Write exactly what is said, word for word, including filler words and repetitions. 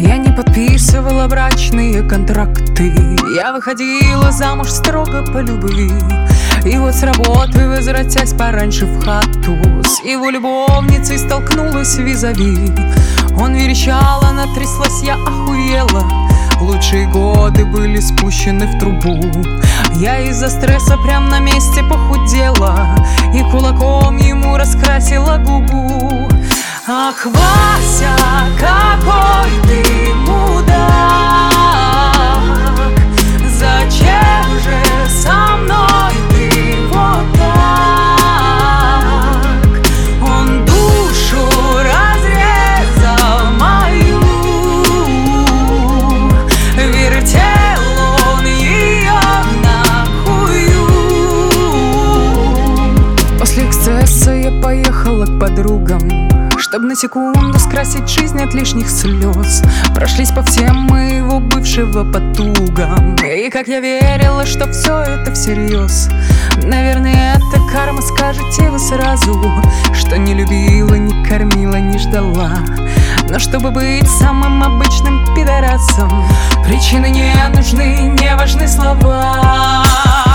Я не подписывала брачные контракты. Я выходила замуж строго по любви. И вот с работы, возвратясь пораньше в хату, с его любовницей столкнулась визави. Он верещал, она тряслась, я охуела. Лучшие годы были спущены в трубу. Я из-за стресса прям на месте похудела и кулаком ему раскрасила губу. Ах, Вася, какой ты мудак! Зачем же со мной ты вот так? Он душу разрезал мою, вертел он ее на хую. После эксцесса я поехала к подругам, чтоб на секунду скрасить жизнь от лишних слез. Прошлись по всем моего бывшего потугам. И как я верила, что все это всерьез. Наверное, это карма, скажете вы сразу, что не любила, не кормила, не ждала. Но чтобы быть самым обычным пидорасом, причины не нужны, не важны слова.